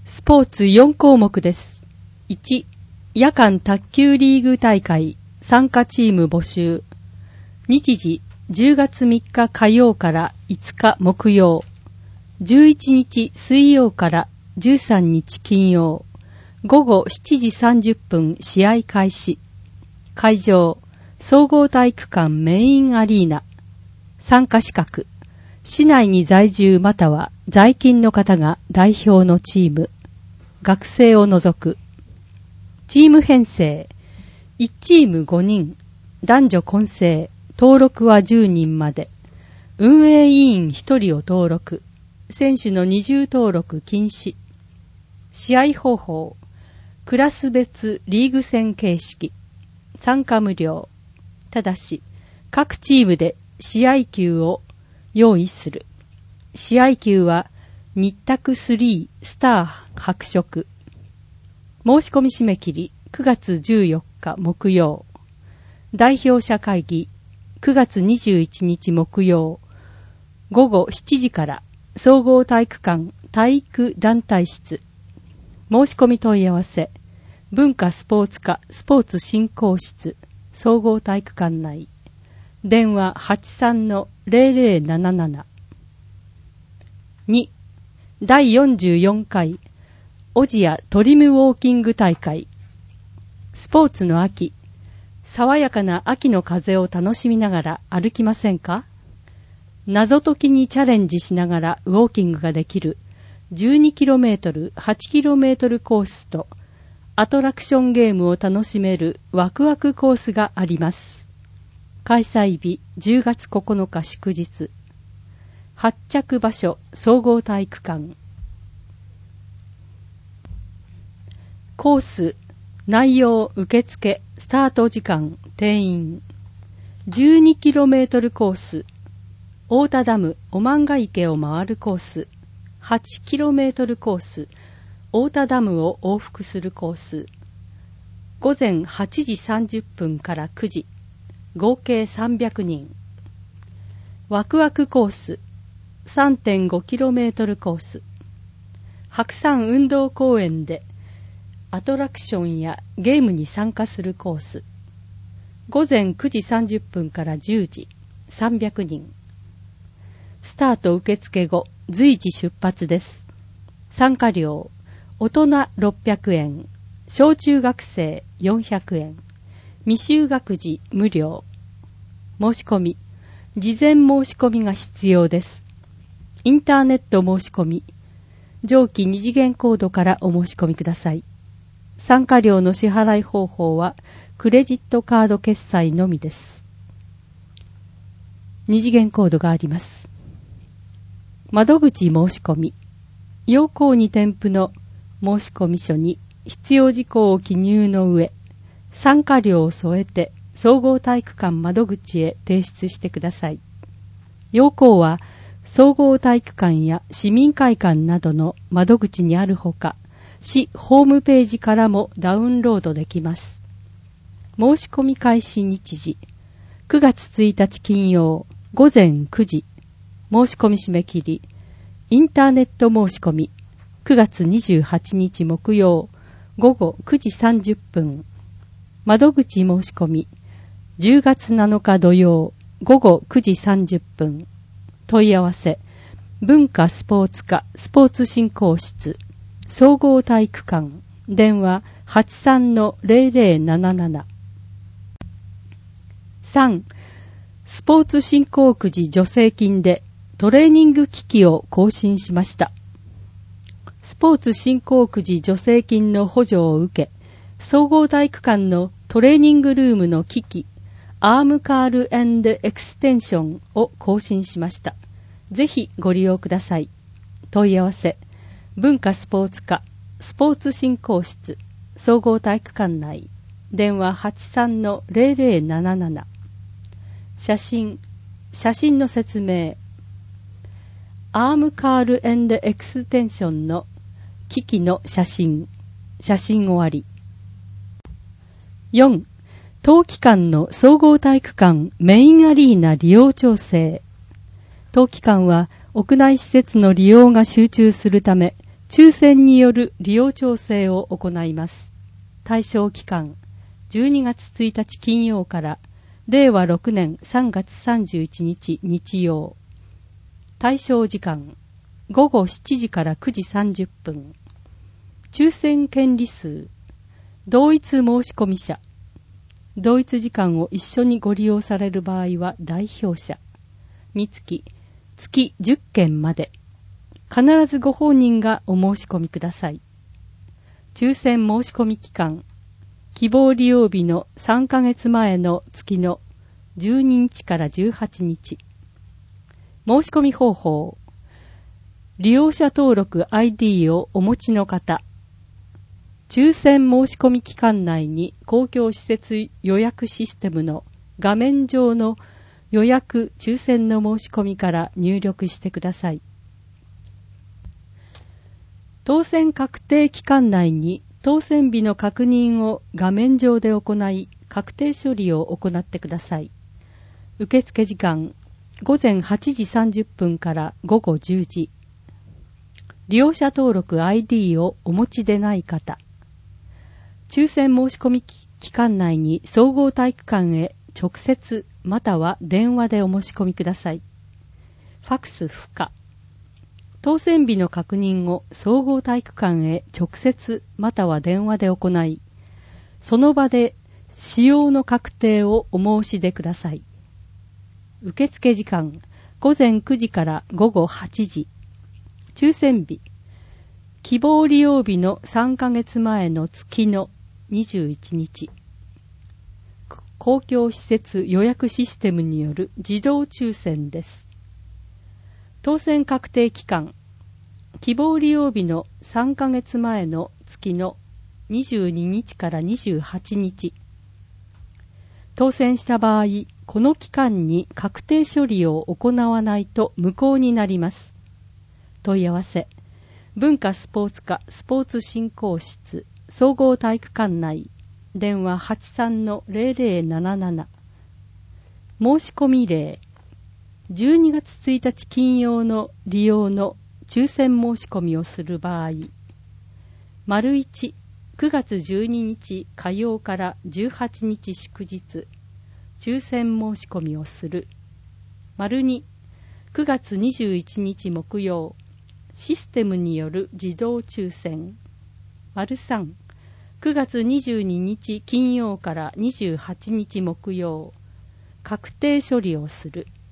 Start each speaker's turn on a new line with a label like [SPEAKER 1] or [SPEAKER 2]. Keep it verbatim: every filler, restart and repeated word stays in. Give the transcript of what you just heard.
[SPEAKER 1] スポーツよん項目です。いち、夜間卓球リーグ大会参加チーム募集。日時じゅうがつみっか火曜からいつか木曜、じゅういちにち水曜からじゅうさんにち金曜、午後しちじさんじゅっぷん試合開始。会場、総合体育館メインアリーナ。参加資格、市内に在住または在勤の方が代表のチーム。学生を除く。チーム編成、いちチームごにん、男女混成、登録はじゅうにんまで。運営委員ひとりを登録。選手の二重登録禁止。試合方法、クラス別リーグ戦形式。参加無料。ただし、各チームで試合球を用意する。試合球は日卓さんスター白色。申し込み締め切りくがつじゅうよっか木曜。代表者会議くがつにじゅういちにち木曜。午後しちじから総合体育館体育団体室。申し込み問い合わせ。文化スポーツ課スポーツ振興室総合体育館内。電話 はちさんのゼロゼロなななな。に、だいよんじゅうよんかいオジアトリムウォーキング大会。スポーツの秋、爽やかな秋の風を楽しみながら歩きませんか？謎解きにチャレンジしながらウォーキングができる じゅうにキロメートル、はちキロメートル コースとアトラクションゲームを楽しめるワクワクコースがあります。開催日じゅうがつここのか祝日。発着場所総合体育館。コース、内容、受付、スタート時間、定員。じゅうにキロメートル コース。大田ダム、おまんが池を回るコース。はちキロメートル コース。大田ダムを往復するコース。午前はちじさんじゅっぷんからくじ。合計さんびゃくにん。ワクワクコース。さんてんごキロメートル コース。白山運動公園でアトラクションやゲームに参加するコース。午前くじさんじゅっぷんからじゅうじ。さんびゃくにん。スタート受付後、随時出発です。参加料、大人ろっぴゃくえん、小中学生よんひゃくえん、未就学児無料。申し込み、事前申し込みが必要です。インターネット申し込み、上記二次元コードからお申し込みください。参加料の支払い方法はクレジットカード決済のみです。二次元コードがあります。窓口申し込み、要項に添付の申し込み書に必要事項を記入の上、参加料を添えて総合体育館窓口へ提出してください。要項は総合体育館や市民会館などの窓口にあるほか、市ホームページからもダウンロードできます。申し込み開始日時、くがつついたち金曜午前くじ。申し込み締め切り、インターネット申し込み、くがつにじゅうはちにち木曜午後くじさんじゅっぷん。窓口申し込み、じゅうがつなのか土曜午後くじさんじゅっぷん。問い合わせ、文化スポーツ課スポーツ振興室、総合体育館、電話 はちさんのゼロゼロなななな。さん. スポーツ振興くじ助成金でトレーニング機器を更新しました。スポーツ振興くじ助成金の補助を受け、総合体育館のトレーニングルームの機器、アームカール&エクステンションを更新しました。ぜひご利用ください。問い合わせ、文化スポーツ課スポーツ振興室、総合体育館内、電話 はちさんのゼロゼロなななな。写真、写真の説明。アームカール&エクステンションの機器の写真、写真終わり。よん. 冬季間の総合体育館メインアリーナ利用調整。冬季間は屋内施設の利用が集中するため、 抽選による利用調整を行います。対象期間、じゅうにがつついたち金曜かられいわろくねんさんがつさんじゅういちにち日曜。対象時間、ごごしちじからくじさんじゅっぷん。抽選権利数、同一申込者。同一時間を一緒にご利用される場合は代表者につき月じゅっけんまで。必ずご本人がお申し込みください。抽選申し込み期間、希望利用日のさんかげつまえの月のじゅうににちからじゅうはちにち。申し込み方法、利用者登録 アイディー をお持ちの方、抽選申し込み期間内に公共施設予約システムの画面上の予約抽選の申し込みから入力してください。当選確定期間内に当選日の確認を画面上で行い、確定処理を行ってください。受付時間、ごぜんはちじさんじゅっぷんからごごじゅうじ。利用者登録 アイディー をお持ちでない方、抽選申し込み期間内に総合体育館へ直接または電話でお申し込みください。ファクス不可。当選日の確認を総合体育館へ直接または電話で行い、その場で使用の確定をお申し出ください。受付時間、ごぜんくじからごごはちじ。抽選日、希望利用日のさんかげつまえの月のにじゅういちにち。公共施設予約システムによる自動抽選です。当選確定期間、希望利用日のさんかげつまえの月のにじゅうににちからにじゅうはちにち。当選した場合、この期間に確定処理を行わないと無効になります。問い合わせ、文化スポーツ課スポーツ振興室総合体育館内、電話 はちさんのぜろぜろなななな。申し込み例、じゅうにがつついたち金曜の利用の抽選申し込みをする場合、丸いち、くがつじゅうににち火曜からじゅうはちにち祝日、抽選申し込みをする。丸に、くがつにじゅういちにち木曜、システムによる自動抽選。丸さん、くがつにじゅうににち金曜からにじゅうはちにち木曜、確定処理をする。